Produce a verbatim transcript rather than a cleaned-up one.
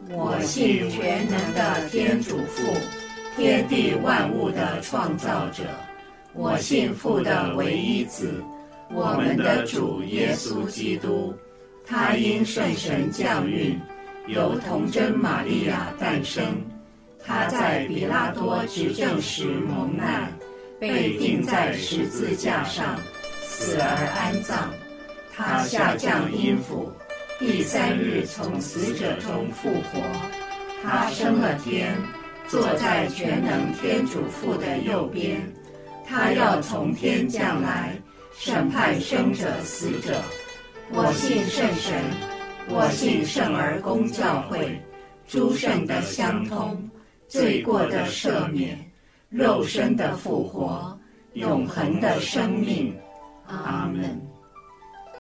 我信全能的天主父，天地万物的创造者。我信父的唯一子，我们的主耶稣基督。他因圣神降孕，由童贞玛利亚诞生。他在比拉多执政时蒙难，被钉在十字架上，死而安葬。他下降阴府，第三日从死者中复活。他升了天，坐在全能天主父的右边。他要从天降来，审判生者死者。我信圣神，我信圣而公教会，诸圣的相通，罪过的赦免，肉身的复活，永恒的生命。阿们。